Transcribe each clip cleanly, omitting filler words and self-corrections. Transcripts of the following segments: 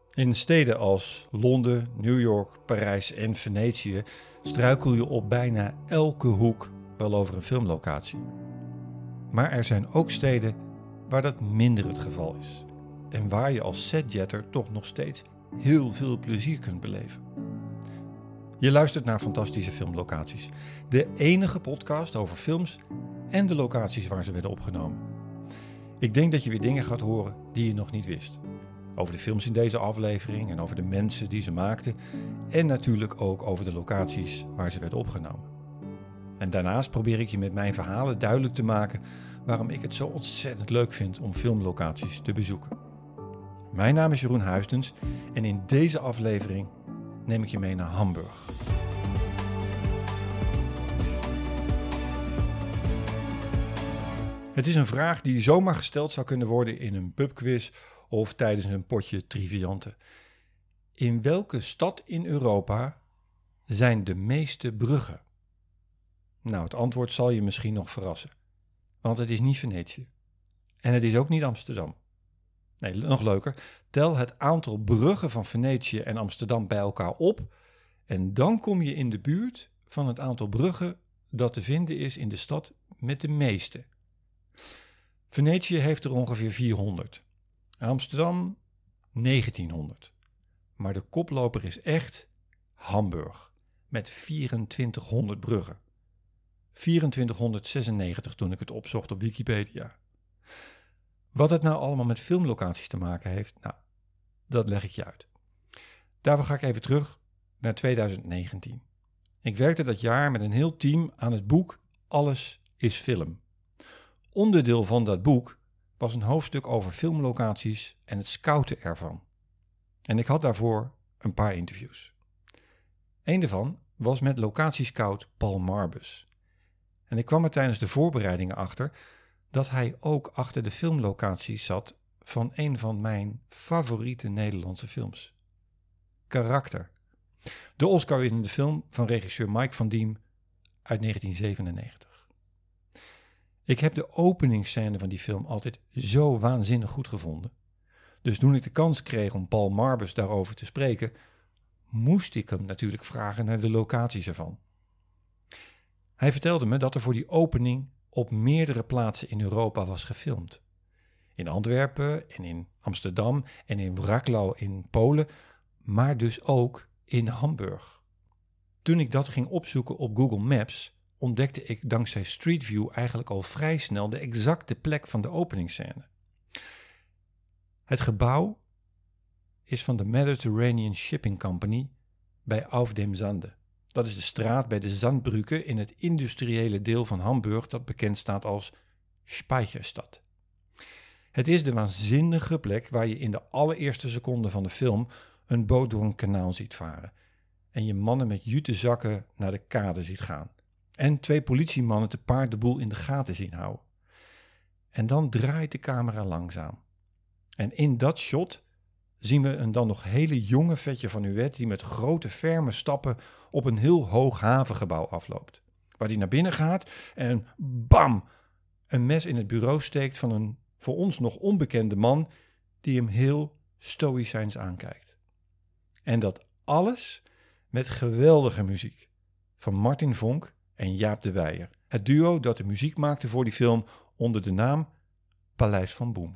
In steden als Londen, New York, Parijs en Venetië struikel je op bijna elke hoek wel over een filmlocatie. Maar er zijn ook steden waar dat minder het geval is. En waar je als setjetter toch nog steeds heel veel plezier kunt beleven. Je luistert naar Fantastische Filmlocaties. De enige podcast over films en de locaties waar ze werden opgenomen. Ik denk dat je weer dingen gaat horen die je nog niet wist. Over de films in deze aflevering en over de mensen die ze maakten. En natuurlijk ook over de locaties waar ze werden opgenomen. En daarnaast probeer ik je met mijn verhalen duidelijk te maken waarom ik het zo ontzettend leuk vind om filmlocaties te bezoeken. Mijn naam is Jeroen Huisdens en in deze aflevering neem ik je mee naar Hamburg. Het is een vraag die zomaar gesteld zou kunnen worden in een pubquiz of tijdens een potje triviante. In welke stad in Europa zijn de meeste bruggen? Nou, het antwoord zal je misschien nog verrassen. Want het is niet Venetië. En het is ook niet Amsterdam. Nee, nog leuker. Tel het aantal bruggen van Venetië en Amsterdam bij elkaar op. En dan kom je in de buurt van het aantal bruggen dat te vinden is in de stad met de meeste. Venetië heeft er ongeveer 400. Amsterdam 1900. Maar de koploper is echt Hamburg. Met 2400 bruggen. 2496 toen ik het opzocht op Wikipedia. Wat het nou allemaal met filmlocaties te maken heeft, nou, dat leg ik je uit. Daarvoor ga ik even terug naar 2019. Ik werkte dat jaar met een heel team aan het boek Alles is Film. Onderdeel van dat boek was een hoofdstuk over filmlocaties en het scouten ervan. En ik had daarvoor een paar interviews. Eén daarvan was met locatiescout Paul Marbus. En ik kwam er tijdens de voorbereidingen achter dat hij ook achter de filmlocaties zat van een van mijn favoriete Nederlandse films. Karakter. De Oscar-winnende film van regisseur Mike van Diem uit 1997. Ik heb de openingsscène van die film altijd zo waanzinnig goed gevonden. Dus toen ik de kans kreeg om Paul Marbus daarover te spreken, moest ik hem natuurlijk vragen naar de locaties ervan. Hij vertelde me dat er voor die opening op meerdere plaatsen in Europa was gefilmd. In Antwerpen en in Amsterdam en in Wrocław in Polen, maar dus ook in Hamburg. Toen ik dat ging opzoeken op Google Maps, ontdekte ik dankzij Street View eigenlijk al vrij snel de exacte plek van de openingsscène. Het gebouw is van de Mediterranean Shipping Company bij Auf dem Sande. Dat is de straat bij de Zandbrücke in het industriële deel van Hamburg dat bekend staat als Speicherstadt. Het is de waanzinnige plek waar je in de allereerste seconde van de film een boot door een kanaal ziet varen en je mannen met jute zakken naar de kade ziet gaan. En 2 politiemannen te paard de boel in de gaten zien houden. En dan draait de camera langzaam. En in dat shot zien we een dan nog hele jonge vetje van Huet die met grote ferme stappen op een heel hoog havengebouw afloopt. Waar hij naar binnen gaat en bam! Een mes in het bureau steekt van een voor ons nog onbekende man die hem heel stoïcijns aankijkt. En dat alles met geweldige muziek van Martin Vonk en Jaap de Weijer. Het duo dat de muziek maakte voor die film onder de naam Paleis van Boem.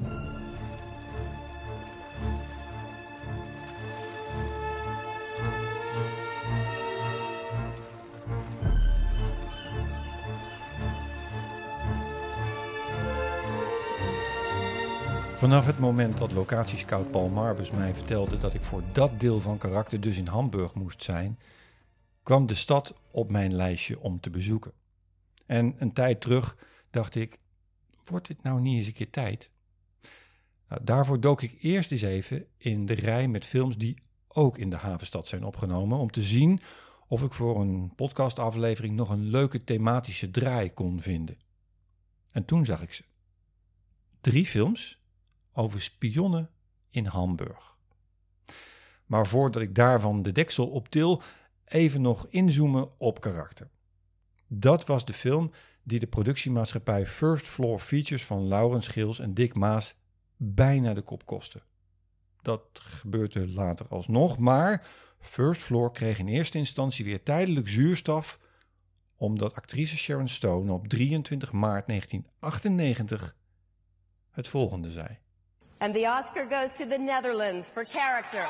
Vanaf het moment dat locatiescout Paul Marbus mij vertelde dat ik voor dat deel van Karakter dus in Hamburg moest zijn, kwam de stad op mijn lijstje om te bezoeken. En een tijd terug dacht ik, wordt dit nou niet eens een keer tijd? Nou, daarvoor dook ik eerst eens even in de rij met films die ook in de havenstad zijn opgenomen, om te zien of ik voor een podcastaflevering nog een leuke thematische draai kon vinden. En toen zag ik ze. 3 films over spionnen in Hamburg. Maar voordat ik daarvan de deksel optil, even nog inzoomen op Karakter. Dat was de film die de productiemaatschappij First Floor Features van Laurens Geels en Dick Maas bijna de kop kostte. Dat gebeurde later alsnog, maar First Floor kreeg in eerste instantie weer tijdelijk zuurstof omdat actrice Sharon Stone op 23 maart 1998 het volgende zei. And the Oscar goes to the Netherlands for Character.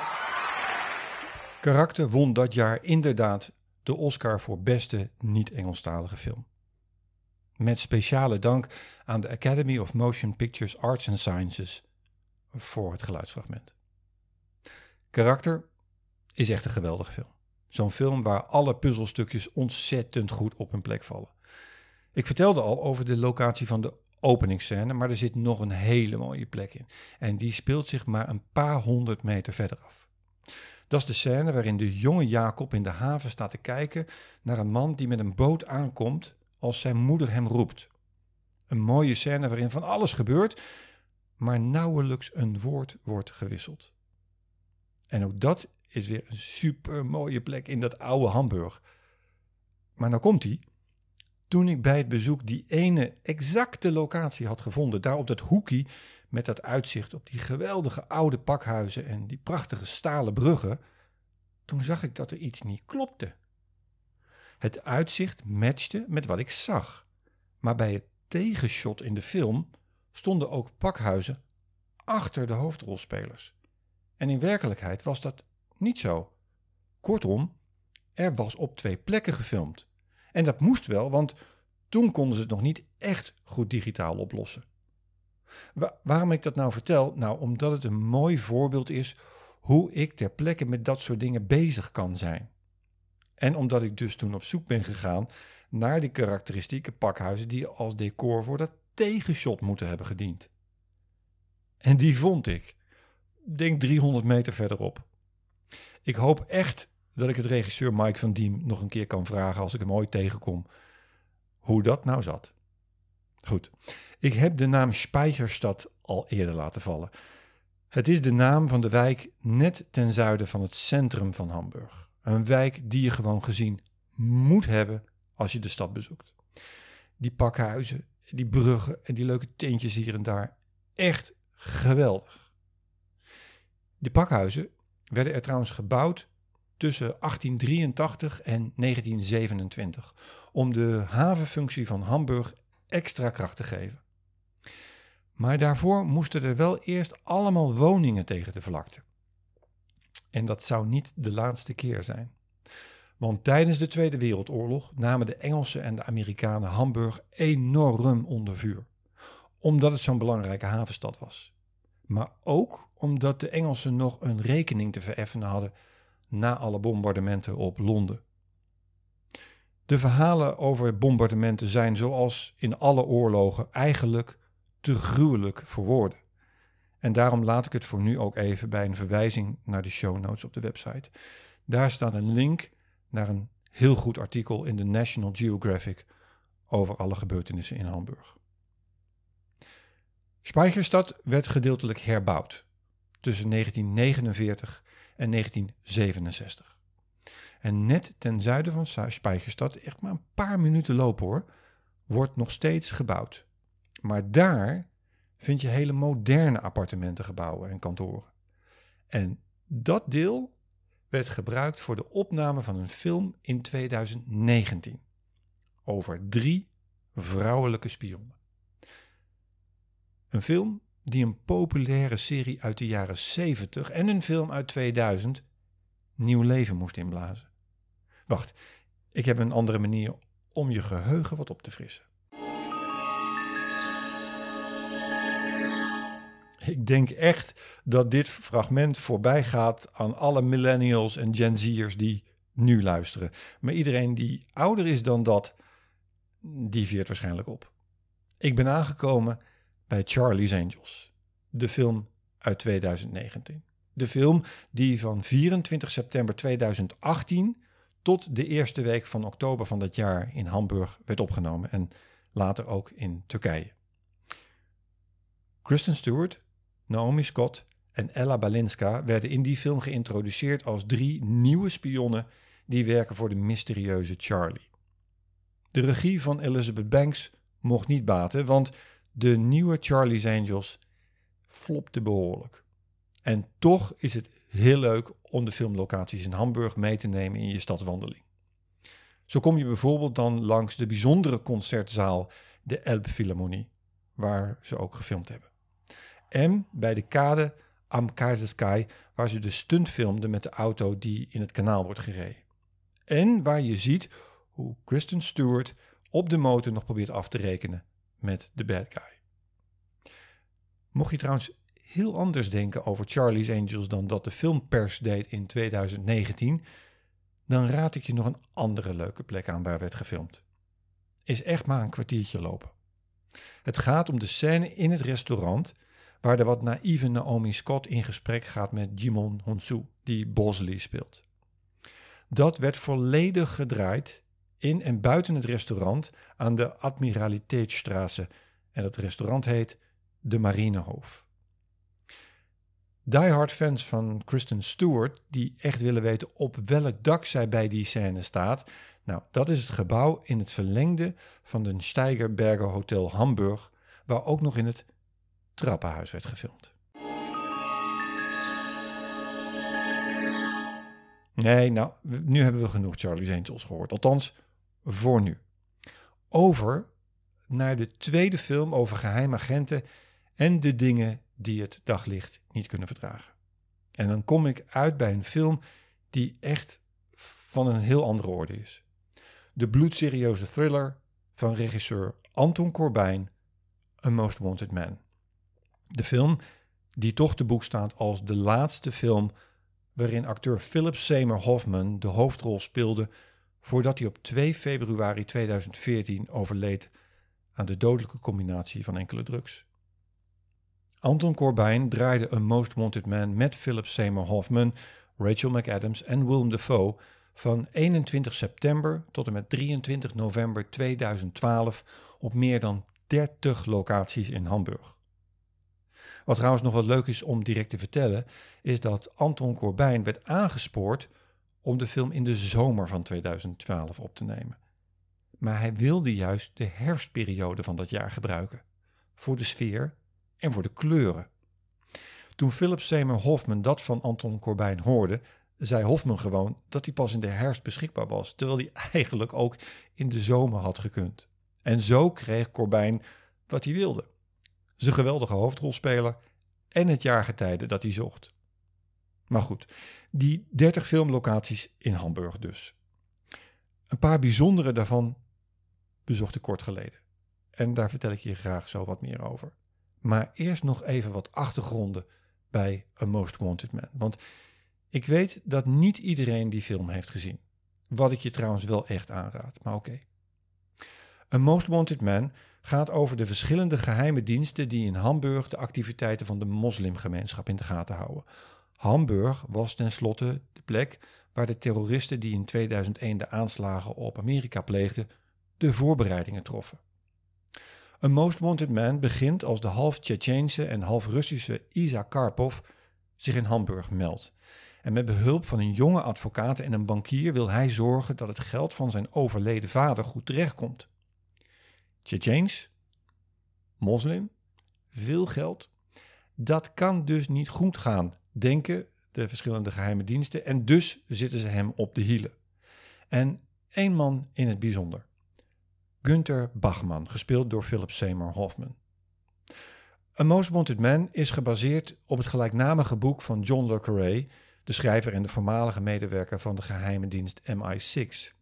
Karakter won dat jaar inderdaad de Oscar voor beste niet-Engelstalige film. Met speciale dank aan de Academy of Motion Pictures Arts and Sciences voor het geluidsfragment. Karakter is echt een geweldige film. Zo'n film waar alle puzzelstukjes ontzettend goed op hun plek vallen. Ik vertelde al over de locatie van de openingsscène, maar er zit nog een hele mooie plek in. En die speelt zich maar een paar 100 meter verder af. Dat is de scène waarin de jonge Jacob in de haven staat te kijken naar een man die met een boot aankomt als zijn moeder hem roept. Een mooie scène waarin van alles gebeurt, maar nauwelijks een woord wordt gewisseld. En ook dat is weer een super mooie plek in dat oude Hamburg. Maar nou komt hij. Toen ik bij het bezoek die ene exacte locatie had gevonden, daar op dat hoekie met dat uitzicht op die geweldige oude pakhuizen en die prachtige stalen bruggen, toen zag ik dat er iets niet klopte. Het uitzicht matchte met wat ik zag. Maar bij het tegenshot in de film stonden ook pakhuizen achter de hoofdrolspelers. En in werkelijkheid was dat niet zo. Kortom, er was op 2 plekken gefilmd. En dat moest wel, want toen konden ze het nog niet echt goed digitaal oplossen. Waarom ik dat nou vertel? Nou, omdat het een mooi voorbeeld is hoe ik ter plekke met dat soort dingen bezig kan zijn. En omdat ik dus toen op zoek ben gegaan naar die karakteristieke pakhuizen die als decor voor dat tegenshot moeten hebben gediend. En die vond ik, denk 300 meter verderop. Ik hoop echt dat ik het regisseur Mike van Diem nog een keer kan vragen als ik hem ooit tegenkom hoe dat nou zat. Goed, ik heb de naam Speicherstadt al eerder laten vallen. Het is de naam van de wijk net ten zuiden van het centrum van Hamburg. Een wijk die je gewoon gezien moet hebben als je de stad bezoekt. Die pakhuizen, die bruggen en die leuke tentjes hier en daar. Echt geweldig. De pakhuizen werden er trouwens gebouwd tussen 1883 en 1927 om de havenfunctie van Hamburg extra kracht te geven. Maar daarvoor moesten er wel eerst allemaal woningen tegen de vlakte. En dat zou niet de laatste keer zijn. Want tijdens de Tweede Wereldoorlog namen de Engelsen en de Amerikanen Hamburg enorm onder vuur. Omdat het zo'n belangrijke havenstad was. Maar ook omdat de Engelsen nog een rekening te vereffenen hadden na alle bombardementen op Londen. De verhalen over bombardementen zijn zoals in alle oorlogen eigenlijk te gruwelijk voor woorden. En daarom laat ik het voor nu ook even bij een verwijzing naar de show notes op de website. Daar staat een link naar een heel goed artikel in de National Geographic over alle gebeurtenissen in Hamburg. Speicherstadt werd gedeeltelijk herbouwd tussen 1949 en 1967. En net ten zuiden van Speicherstadt, echt maar een paar minuten lopen hoor, wordt nog steeds gebouwd. Maar daar vind je hele moderne appartementengebouwen en kantoren. En dat deel werd gebruikt voor de opname van een film in 2019 over 3 vrouwelijke spionnen. Een film die een populaire serie uit de jaren 70 en een film uit 2000 nieuw leven moest inblazen. Wacht, ik heb een andere manier om je geheugen wat op te frissen. Ik denk echt dat dit fragment voorbij gaat aan alle millennials en Gen Z'ers die nu luisteren. Maar iedereen die ouder is dan dat, die veert waarschijnlijk op. Ik ben aangekomen bij Charlie's Angels, de film uit 2019. De film die van 24 september 2018 tot de eerste week van oktober van dat jaar in Hamburg werd opgenomen en later ook in Turkije. Kristen Stewart, Naomi Scott en Ella Balinska werden in die film geïntroduceerd als 3 nieuwe spionnen die werken voor de mysterieuze Charlie. De regie van Elizabeth Banks mocht niet baten, want de nieuwe Charlie's Angels flopte behoorlijk. En toch is het heel leuk om de filmlocaties in Hamburg mee te nemen in je stadswandeling. Zo kom je bijvoorbeeld dan langs de bijzondere concertzaal, de Elbphilharmonie, waar ze ook gefilmd hebben. En bij de kade am Kaiserkai, waar ze de stunt filmden met de auto die in het kanaal wordt gereden. En waar je ziet hoe Kristen Stewart op de motor nog probeert af te rekenen met de bad guy. Mocht je trouwens heel anders denken over Charlie's Angels dan dat de filmpers deed in 2019, dan raad ik je nog een andere leuke plek aan waar werd gefilmd. Is echt maar een kwartiertje lopen. Het gaat om de scène in het restaurant waar de wat naïeve Naomi Scott in gesprek gaat met Jimon Honsoo, die Bosley speelt. Dat werd volledig gedraaid in en buiten het restaurant aan de Admiraliteitsstraße en het restaurant heet de Marinehof. Die-hard fans van Kristen Stewart die echt willen weten op welk dak zij bij die scène staat, nou, dat is het gebouw in het verlengde van de Steigerberger Hotel Hamburg, waar ook nog in het trappenhuis werd gefilmd. Nee, nou, nu hebben we genoeg Charlie's Angels gehoord. Althans, voor nu. Over naar de tweede film over geheimagenten en de dingen die het daglicht niet kunnen verdragen. En dan kom ik uit bij een film die echt van een heel andere orde is. De bloedserieuze thriller van regisseur Anton Corbijn, A Most Wanted Man. De film die toch te boek staat als de laatste film waarin acteur Philip Seymour Hoffman de hoofdrol speelde voordat hij op 2 februari 2014 overleed aan de dodelijke combinatie van enkele drugs. Anton Corbijn draaide A Most Wanted Man met Philip Seymour Hoffman, Rachel McAdams en Willem Dafoe van 21 september tot en met 23 november 2012 op meer dan 30 locaties in Hamburg. Wat trouwens nog wel leuk is om direct te vertellen, is dat Anton Corbijn werd aangespoord om de film in de zomer van 2012 op te nemen. Maar hij wilde juist de herfstperiode van dat jaar gebruiken, voor de sfeer en voor de kleuren. Toen Philip Seymour Hoffman dat van Anton Corbijn hoorde, zei Hoffman gewoon dat hij pas in de herfst beschikbaar was, terwijl hij eigenlijk ook in de zomer had gekund. En zo kreeg Corbijn wat hij wilde. Zijn geweldige hoofdrolspeler en het jaargetijde dat hij zocht. Maar goed, die 30 filmlocaties in Hamburg dus. Een paar bijzondere daarvan bezocht ik kort geleden. En daar vertel ik je graag zo wat meer over. Maar eerst nog even wat achtergronden bij A Most Wanted Man. Want ik weet dat niet iedereen die film heeft gezien. Wat ik je trouwens wel echt aanraad, maar oké. A Most Wanted Man gaat over de verschillende geheime diensten die in Hamburg de activiteiten van de moslimgemeenschap in de gaten houden. Hamburg was tenslotte de plek waar de terroristen die in 2001 de aanslagen op Amerika pleegden, de voorbereidingen troffen. A Most Wanted Man begint als de half Tsjetsjeense en half Russische Isa Karpov zich in Hamburg meldt. En met behulp van een jonge advocaat en een bankier wil hij zorgen dat het geld van zijn overleden vader goed terechtkomt. Tsjetsjeens, moslim, veel geld. Dat kan dus niet goed gaan, denken de verschillende geheime diensten, en dus zitten ze hem op de hielen. En één man in het bijzonder. Günther Bachmann, gespeeld door Philip Seymour Hoffman. A Most Wanted Man is gebaseerd op het gelijknamige boek van John le Carré, de schrijver en de voormalige medewerker van de geheime dienst MI6.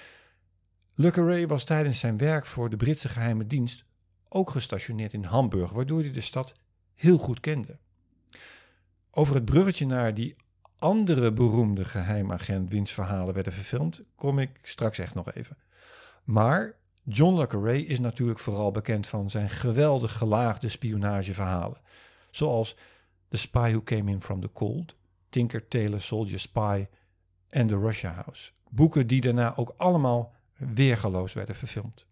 Le Carré was tijdens zijn werk voor de Britse geheime dienst ook gestationeerd in Hamburg, waardoor hij de stad heel goed kende. Over het bruggetje naar die andere beroemde geheimagent wiens verhalen werden verfilmd, kom ik straks echt nog even. Maar John le Carré is natuurlijk vooral bekend van zijn geweldig gelaagde spionageverhalen, zoals The Spy Who Came In From The Cold, Tinker Tailor Soldier Spy en The Russia House. Boeken die daarna ook allemaal weergaloos werden verfilmd.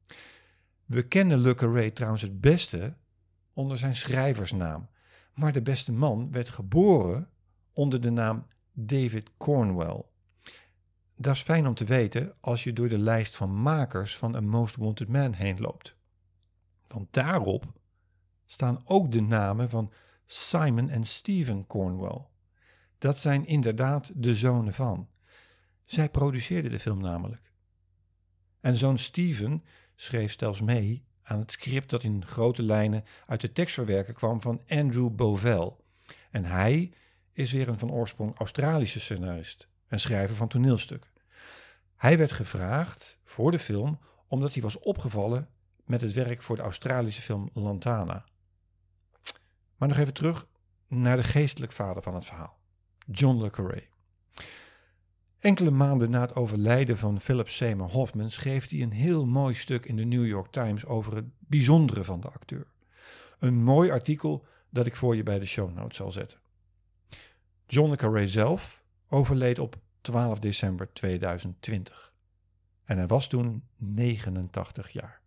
We kennen Le Carré trouwens het beste onder zijn schrijversnaam, maar de beste man werd geboren onder de naam David Cornwell. Dat is fijn om te weten als je door de lijst van makers van A Most Wanted Man heen loopt. Want daarop staan ook de namen van Simon en Stephen Cornwell. Dat zijn inderdaad de zonen van. Zij produceerden de film namelijk. En zoon Stephen schreef zelfs mee aan het script dat in grote lijnen uit de tekstverwerken kwam van Andrew Bovell. En hij is weer een van oorsprong Australische scenarist en schrijver van toneelstukken. Hij werd gevraagd voor de film omdat hij was opgevallen met het werk voor de Australische film Lantana. Maar nog even terug naar de geestelijk vader van het verhaal, John le Carré. Enkele maanden na het overlijden van Philip Seymour Hoffman schreef hij een heel mooi stuk in de New York Times over het bijzondere van de acteur. Een mooi artikel dat ik voor je bij de show notes zal zetten. John le Carré zelf overleed op 12 december 2020. En hij was toen 89 jaar.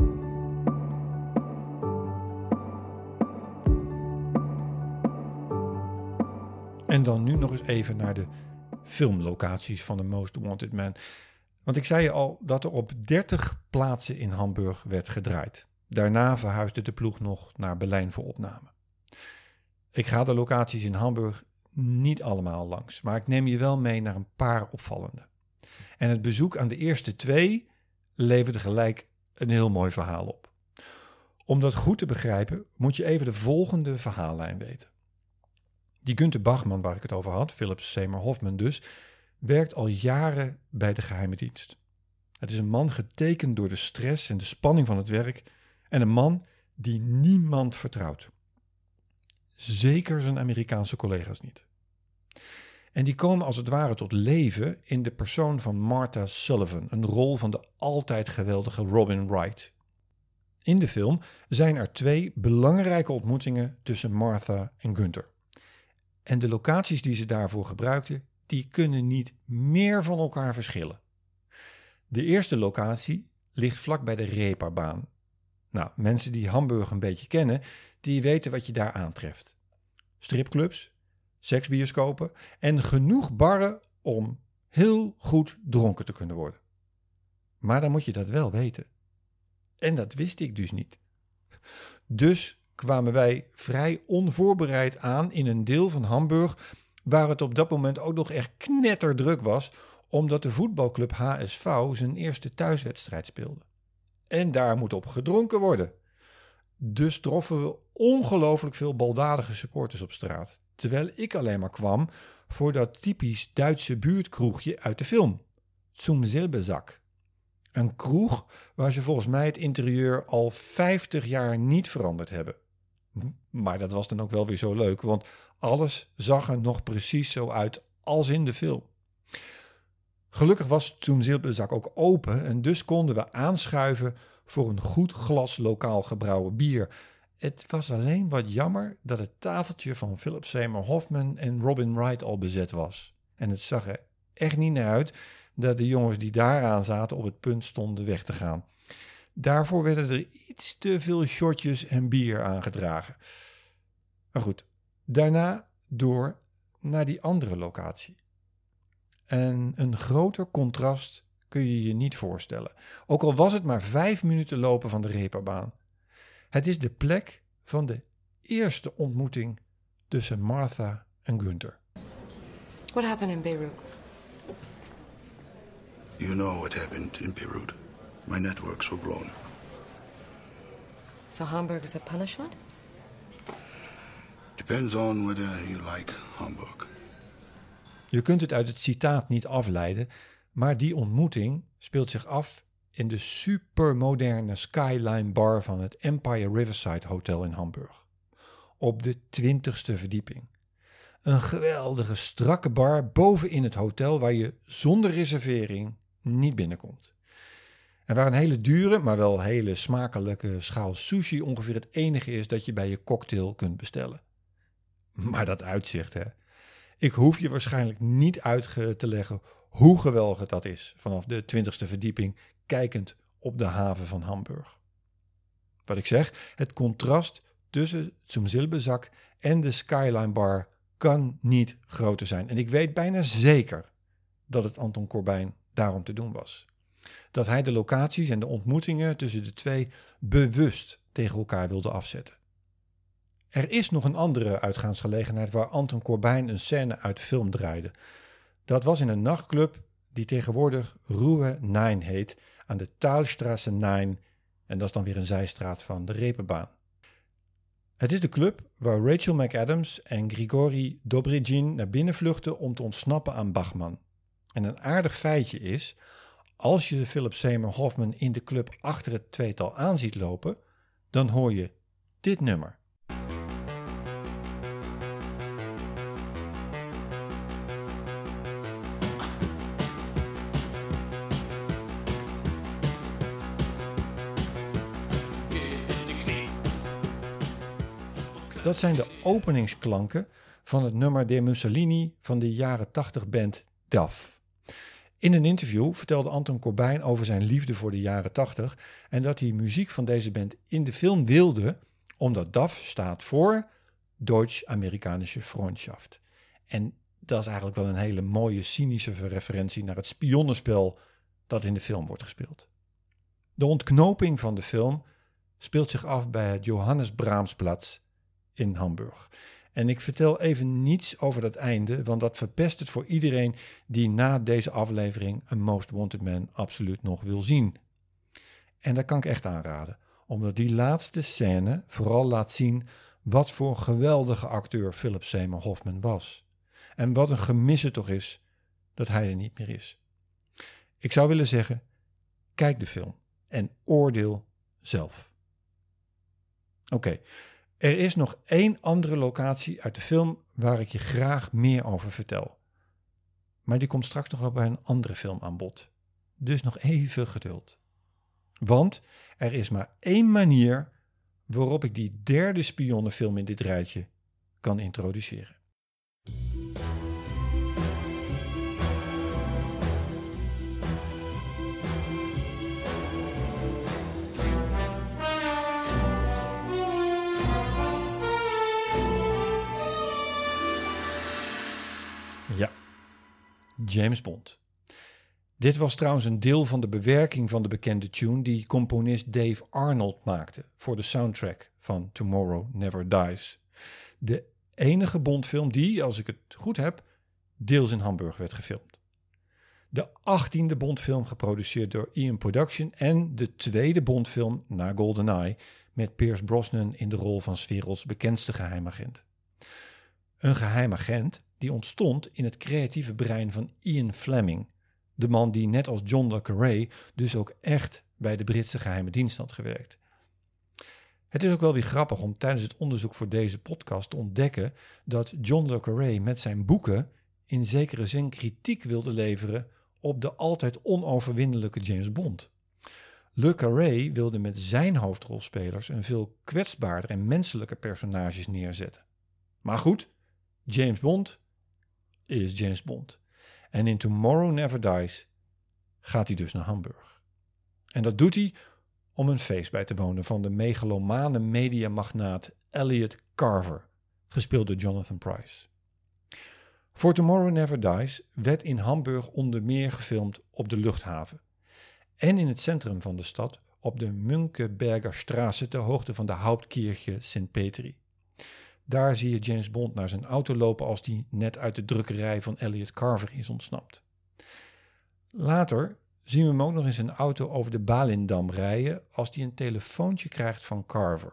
En dan nu nog eens even naar de filmlocaties van The Most Wanted Man. Want ik zei je al dat er op 30 plaatsen in Hamburg werd gedraaid. Daarna verhuisde de ploeg nog naar Berlijn voor opname. Ik ga de locaties in Hamburg niet allemaal langs, maar ik neem je wel mee naar een paar opvallende. En het bezoek aan de eerste 2 leverde gelijk een heel mooi verhaal op. Om dat goed te begrijpen moet je even de volgende verhaallijn weten. Die Günther Bachmann waar ik het over had, Philip Seymour Hoffman dus, werkt al jaren bij de geheime dienst. Het is een man getekend door de stress en de spanning van het werk en een man die niemand vertrouwt. Zeker zijn Amerikaanse collega's niet. En die komen als het ware tot leven in de persoon van Martha Sullivan, een rol van de altijd geweldige Robin Wright. In de film zijn er 2 belangrijke ontmoetingen tussen Martha en Günther. En de locaties die ze daarvoor gebruikten, die kunnen niet meer van elkaar verschillen. De eerste locatie ligt vlak bij de Reeperbaan. Nou, mensen die Hamburg een beetje kennen, die weten wat je daar aantreft. Stripclubs, seksbioscopen en genoeg barren om heel goed dronken te kunnen worden. Maar dan moet je dat wel weten. En dat wist ik dus niet. Dus kwamen wij vrij onvoorbereid aan in een deel van Hamburg waar het op dat moment ook nog echt knetterdruk was, omdat de voetbalclub HSV zijn eerste thuiswedstrijd speelde. En daar moet op gedronken worden. Dus troffen we ongelooflijk veel baldadige supporters op straat, terwijl ik alleen maar kwam voor dat typisch Duitse buurtkroegje uit de film, Zum Silbersack. Een kroeg waar ze volgens mij het interieur al 50 jaar niet veranderd hebben. Maar dat was dan ook wel weer zo leuk, want alles zag er nog precies zo uit als in de film. Gelukkig was Zum Silbersack ook open en dus konden we aanschuiven voor een goed glas lokaal gebrouwen bier. Het was alleen wat jammer dat het tafeltje van Philip Seymour Hoffman en Robin Wright al bezet was. En het zag er echt niet naar uit dat de jongens die daaraan zaten op het punt stonden weg te gaan. Daarvoor werden er iets te veel shotjes en bier aangedragen. Maar goed, daarna door naar die andere locatie. En een groter contrast kun je je niet voorstellen. Ook al was het maar 5 minuten lopen van de Reeperbaan. Het is de plek van de eerste ontmoeting tussen Martha en Günther. What happened in Beirut? You know what happened in Beirut. My networks were blown. So Hamburg is a punishment? Depends on whether you like Hamburg. Je kunt het uit het citaat niet afleiden, maar die ontmoeting speelt zich af in de supermoderne Skyline Bar van het Empire Riverside Hotel in Hamburg. Op de 20ste verdieping. Een geweldige strakke bar bovenin het hotel waar je zonder reservering niet binnenkomt. En waar een hele dure, maar wel hele smakelijke schaal sushi ongeveer het enige is dat je bij je cocktail kunt bestellen. Maar dat uitzicht, hè. Ik hoef je waarschijnlijk niet uit te leggen hoe geweldig dat is vanaf de 20ste verdieping, kijkend op de haven van Hamburg. Wat ik zeg, het contrast tussen Zum Silbersack en de Skyline Bar kan niet groter zijn. En ik weet bijna zeker dat het Anton Corbijn daarom te doen was. Dat hij de locaties en de ontmoetingen tussen de 2 bewust tegen elkaar wilde afzetten. Er is nog een andere uitgaansgelegenheid waar Anton Corbijn een scène uit de film draaide. Dat was in een nachtclub die tegenwoordig Ruhe 9 heet, aan de Thalstraße 9, en dat is dan weer een zijstraat van de Reeperbaan. Het is de club waar Rachel McAdams en Grigori Dobrygin naar binnen vluchten om te ontsnappen aan Bachman. En een aardig feitje is, als je Philip Seymour Hoffman in de club achter het tweetal aan ziet lopen, dan hoor je dit nummer. Dat zijn de openingsklanken van het nummer De Mussolini van de jaren 80 band DAF. In een interview vertelde Anton Corbijn over zijn liefde voor de jaren 80 en dat hij muziek van deze band in de film wilde, omdat DAF staat voor Deutsch-Amerikanische Freundschaft. En dat is eigenlijk wel een hele mooie cynische referentie naar het spionnenspel dat in de film wordt gespeeld. De ontknoping van de film speelt zich af bij het Johannes Brahmsplatz in Hamburg. En ik vertel even niets over dat einde, want dat verpest het voor iedereen die na deze aflevering een Most Wanted Man absoluut nog wil zien. En dat kan ik echt aanraden, omdat die laatste scène vooral laat zien wat voor een geweldige acteur Philip Seymour Hoffman was. En wat een gemis het toch is dat hij er niet meer is. Ik zou willen zeggen, kijk de film en oordeel zelf. Oké. Er is nog één andere locatie uit de film waar ik je graag meer over vertel. Maar die komt straks nog wel bij een andere film aan bod. Dus nog even geduld. Want er is maar één manier waarop ik die derde spionnenfilm in dit rijtje kan introduceren. Ja, James Bond. Dit was trouwens een deel van de bewerking van de bekende tune die componist Dave Arnold maakte voor de soundtrack van Tomorrow Never Dies. De enige Bondfilm die, als ik het goed heb, deels in Hamburg werd gefilmd. De 18e Bondfilm geproduceerd door Eon Production en de tweede Bondfilm na GoldenEye met Pierce Brosnan in de rol van 's werelds bekendste geheimagent. Een geheimagent die ontstond in het creatieve brein van Ian Fleming, de man die net als John le Carré dus ook echt bij de Britse geheime dienst had gewerkt. Het is ook wel weer grappig om tijdens het onderzoek voor deze podcast te ontdekken dat John le Carré met zijn boeken in zekere zin kritiek wilde leveren op de altijd onoverwinnelijke James Bond. Le Carré wilde met zijn hoofdrolspelers een veel kwetsbaarder en menselijker personages neerzetten. Maar goed, James Bond is James Bond. En in Tomorrow Never Dies gaat hij dus naar Hamburg. En dat doet hij om een feest bij te wonen van de megalomane mediamagnaat Elliot Carver, gespeeld door Jonathan Pryce. Voor Tomorrow Never Dies werd in Hamburg onder meer gefilmd op de luchthaven en in het centrum van de stad op de Mönckeberger Straße ter hoogte van de Hauptkirche St. Petri. Daar zie je James Bond naar zijn auto lopen als die net uit de drukkerij van Elliot Carver is ontsnapt. Later zien we hem ook nog in zijn auto over de Balindam rijden als hij een telefoontje krijgt van Carver.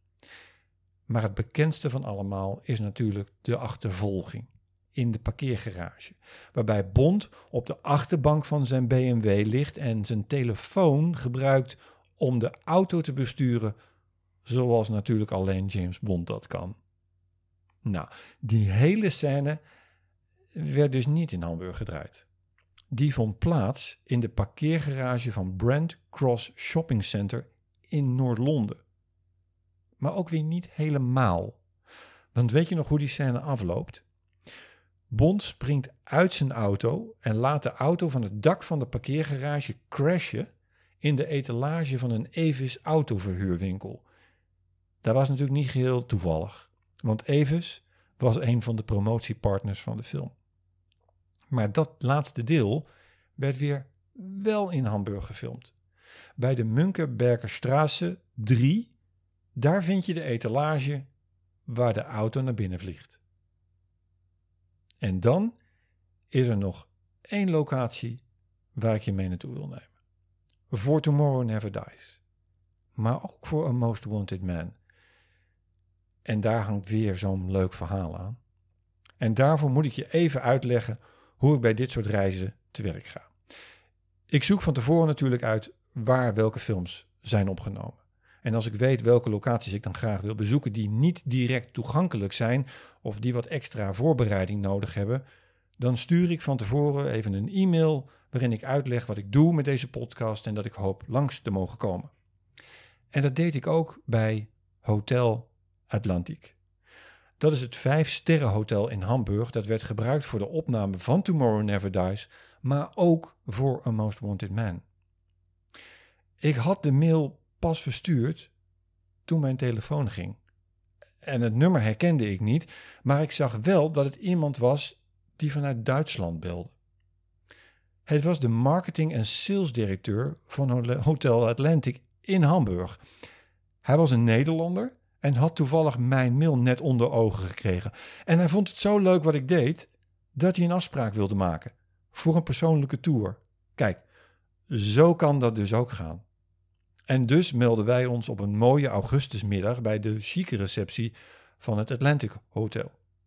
Maar het bekendste van allemaal is natuurlijk de achtervolging in de parkeergarage, waarbij Bond op de achterbank van zijn BMW ligt en zijn telefoon gebruikt om de auto te besturen, zoals natuurlijk alleen James Bond dat kan. Nou, die hele scène werd dus niet in Hamburg gedraaid. Die vond plaats in de parkeergarage van Brent Cross Shopping Center in Noord-Londen. Maar ook weer niet helemaal. Want weet je nog hoe die scène afloopt? Bond springt uit zijn auto en laat de auto van het dak van de parkeergarage crashen in de etalage van een Avis autoverhuurwinkel. Dat was natuurlijk niet geheel toevallig, want Avis was een van de promotiepartners van de film. Maar dat laatste deel werd weer wel in Hamburg gefilmd. Bij de Mönckeberger Straße 3, daar vind je de etalage waar de auto naar binnen vliegt. En dan is er nog 1 locatie waar ik je mee naartoe wil nemen. Voor Tomorrow Never Dies. Maar ook voor A Most Wanted Man. En daar hangt weer zo'n leuk verhaal aan. En daarvoor moet ik je even uitleggen hoe ik bij dit soort reizen te werk ga. Ik zoek van tevoren natuurlijk uit waar welke films zijn opgenomen. En als ik weet welke locaties ik dan graag wil bezoeken die niet direct toegankelijk zijn of die wat extra voorbereiding nodig hebben, dan stuur ik van tevoren even een e-mail waarin ik uitleg wat ik doe met deze podcast en dat ik hoop langs te mogen komen. En dat deed ik ook bij Hotel Atlantic. Dat is het 5-sterren hotel in Hamburg. Dat werd gebruikt voor de opname van Tomorrow Never Dies, maar ook voor A Most Wanted Man. Ik had de mail pas verstuurd toen mijn telefoon ging. En het nummer herkende ik niet, maar ik zag wel dat het iemand was die vanuit Duitsland belde. Het was de marketing- en salesdirecteur van Hotel Atlantic in Hamburg. Hij was een Nederlander en had toevallig mijn mail net onder ogen gekregen. En hij vond het zo leuk wat ik deed, dat hij een afspraak wilde maken voor een persoonlijke tour. Kijk, zo kan dat dus ook gaan. En dus melden wij ons op een mooie augustusmiddag bij de chique receptie van het Atlantic Hotel.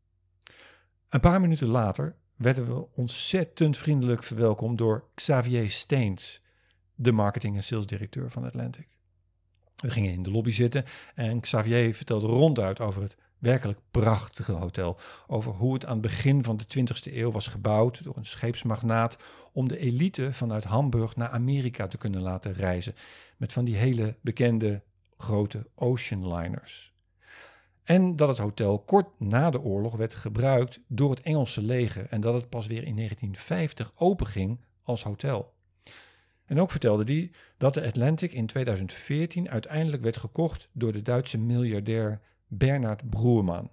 Een paar minuten later werden we ontzettend vriendelijk verwelkomd door Xavier Steens, de marketing- en salesdirecteur van Atlantic. We gingen in de lobby zitten en Xavier vertelde ronduit over het werkelijk prachtige hotel. Over hoe het aan het begin van de 20e eeuw was gebouwd door een scheepsmagnaat om de elite vanuit Hamburg naar Amerika te kunnen laten reizen. Met van die hele bekende grote oceanliners. En dat het hotel kort na de oorlog werd gebruikt door het Engelse leger en dat het pas weer in 1950 openging als hotel. En ook vertelde hij dat de Atlantic in 2014 uiteindelijk werd gekocht door de Duitse miljardair Bernhard Broerman.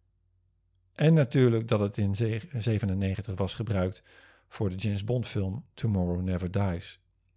En natuurlijk dat het in 1997 was gebruikt voor de James Bond film Tomorrow Never Dies.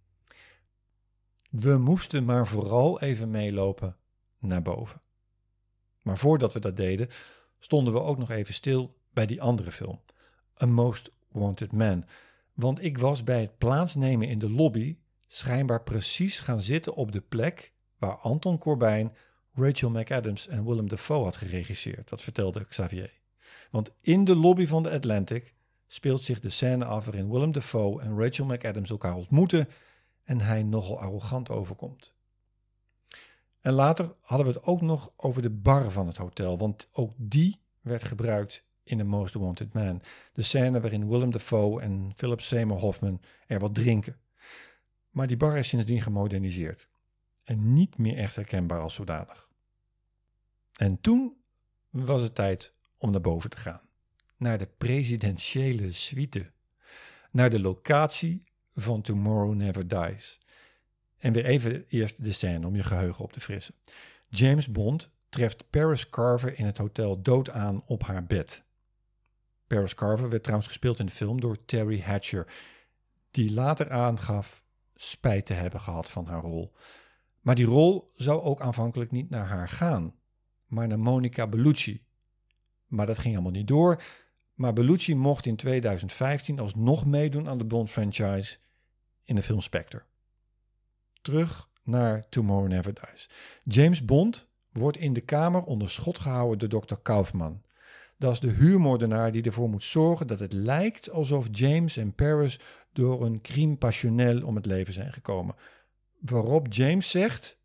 We moesten maar vooral even meelopen naar boven. Maar voordat we dat deden, stonden we ook nog even stil bij die andere film, A Most Wanted Man. Want ik was bij het plaatsnemen in de lobby schijnbaar precies gaan zitten op de plek waar Anton Corbijn, Rachel McAdams en Willem Dafoe had geregisseerd. Dat vertelde Xavier. Want in de lobby van de Atlantic speelt zich de scène af waarin Willem Dafoe en Rachel McAdams elkaar ontmoeten en hij nogal arrogant overkomt. En later hadden we het ook nog over de bar van het hotel, want ook die werd gebruikt in A Most Wanted Man. De scène waarin Willem Dafoe en Philip Seymour Hoffman er wat drinken. Maar die bar is sindsdien gemoderniseerd en niet meer echt herkenbaar als zodanig. En toen was het tijd om naar boven te gaan. Naar de presidentiële suite. Naar de locatie van Tomorrow Never Dies. En weer even eerst de scène om je geheugen op te frissen. James Bond treft Paris Carver in het hotel dood aan op haar bed. Paris Carver werd trouwens gespeeld in de film door Terry Hatcher, die later aangaf spijt te hebben gehad van haar rol. Maar die rol zou ook aanvankelijk niet naar haar gaan, maar naar Monica Bellucci. Maar dat ging allemaal niet door, maar Bellucci mocht in 2015 alsnog meedoen aan de Bond-franchise in de film Spectre. Terug naar Tomorrow Never Dies. James Bond wordt in de kamer onder schot gehouden door Dr. Kaufman. Dat is de huurmoordenaar die ervoor moet zorgen dat het lijkt alsof James en Paris door een crime passionnel om het leven zijn gekomen. Waarop James zegt: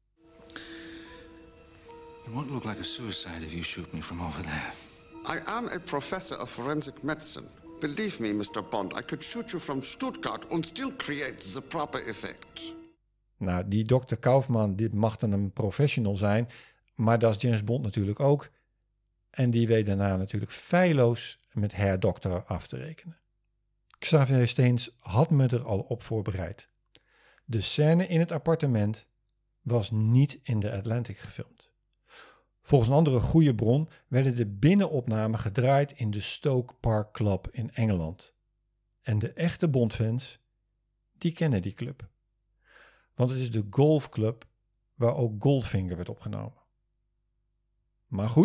It won't look like a suicide if you shoot me from over there. I am a professor of forensic medicine. Believe me, Mr. Bond, I could shoot you from Stuttgart and still create the proper effect. Nou, die Dr. Kaufman, dit mag dan een professional zijn, maar dat is James Bond natuurlijk ook. En die weet daarna natuurlijk feilloos met Herr Dokter af te rekenen. Xavier Steens had me er al op voorbereid. De scène in het appartement was niet in de Atlantic gefilmd. Volgens een andere goede bron werden de binnenopnamen gedraaid in de Stoke Park Club in Engeland. En de echte Bondfans, die kennen die club. Want het is de golfclub waar ook Goldfinger werd opgenomen. Maar goed,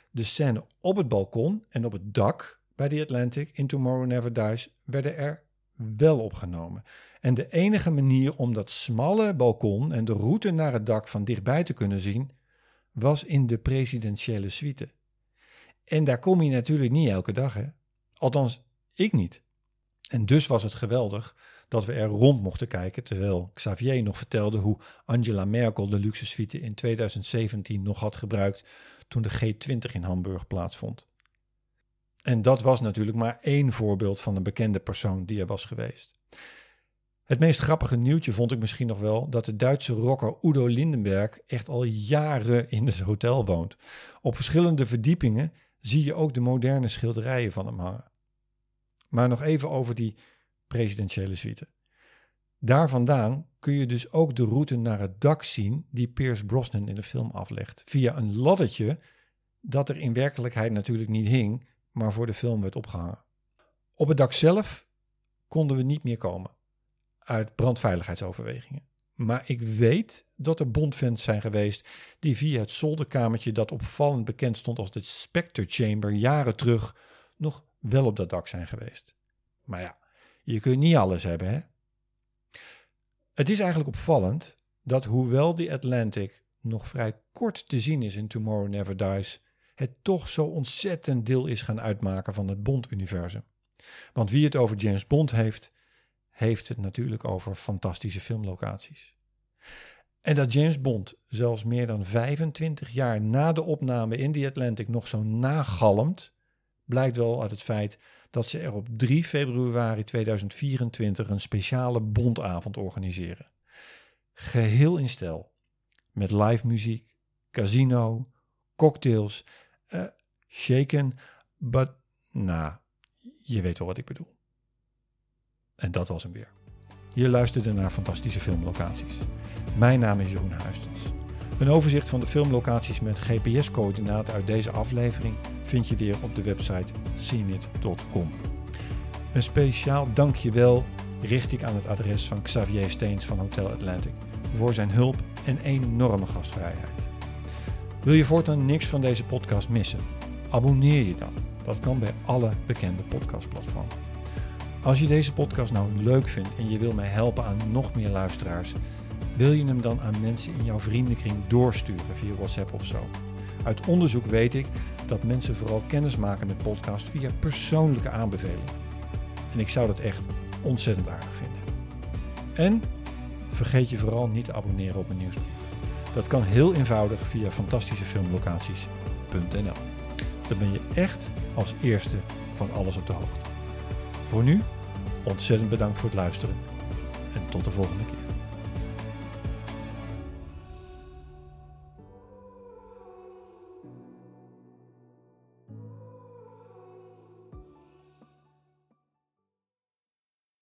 De scène op het balkon en op het dak bij The Atlantic in Tomorrow Never Dies werden er wel opgenomen. En de enige manier om dat smalle balkon en de route naar het dak van dichtbij te kunnen zien, was in de presidentiële suite. En daar kom je natuurlijk niet elke dag, hè? Althans, ik niet. En dus was het geweldig dat we er rond mochten kijken, terwijl Xavier nog vertelde hoe Angela Merkel de luxe suite in 2017 nog had gebruikt toen de G20 in Hamburg plaatsvond. En dat was natuurlijk maar één voorbeeld van een bekende persoon die er was geweest. Het meest grappige nieuwtje vond ik misschien nog wel dat de Duitse rocker Udo Lindenberg echt al jaren in het hotel woont. Op verschillende verdiepingen zie je ook de moderne schilderijen van hem hangen. Maar nog even over die presidentiële suite. Daar vandaan kun je dus ook de route naar het dak zien die Pierce Brosnan in de film aflegt. Via een laddertje dat er in werkelijkheid natuurlijk niet hing, maar voor de film werd opgehangen. Op het dak zelf konden we niet meer komen, uit brandveiligheidsoverwegingen. Maar ik weet dat er Bondfans zijn geweest die via het zolderkamertje dat opvallend bekend stond als de Spectre Chamber jaren terug nog wel op dat dak zijn geweest. Maar ja, je kunt niet alles hebben, hè? Het is eigenlijk opvallend dat hoewel The Atlantic nog vrij kort te zien is in Tomorrow Never Dies, het toch zo ontzettend deel is gaan uitmaken van het Bond-universum. Want wie het over James Bond heeft, heeft het natuurlijk over fantastische filmlocaties. En dat James Bond zelfs meer dan 25 jaar na de opname in The Atlantic nog zo nagalmt, blijkt wel uit het feit dat ze er op 3 februari 2024 een speciale Bondavond organiseren. Geheel in stijl, met live muziek, casino, cocktails, shaken, but, je weet wel wat ik bedoel. En dat was hem weer. Je luisterde naar fantastische filmlocaties. Mijn naam is Jeroen Huistens. Een overzicht van de filmlocaties met GPS-coördinaten uit deze aflevering vind je weer op de website seenit.com. Een speciaal dankjewel richt ik aan het adres van Xavier Steens van Hotel Atlantic voor zijn hulp en enorme gastvrijheid. Wil je voortaan niks van deze podcast missen? Abonneer je dan. Dat kan bij alle bekende podcastplatforms. Als je deze podcast nou leuk vindt en je wil mij helpen aan nog meer luisteraars, wil je hem dan aan mensen in jouw vriendenkring doorsturen via WhatsApp of zo? Uit onderzoek weet ik dat mensen vooral kennis maken met podcast via persoonlijke aanbevelingen. En ik zou dat echt ontzettend aardig vinden. En vergeet je vooral niet te abonneren op mijn nieuwsbrief. Dat kan heel eenvoudig via fantastischefilmlocaties.nl. Dan ben je echt als eerste van alles op de hoogte. Voor nu, ontzettend bedankt voor het luisteren en tot de volgende keer.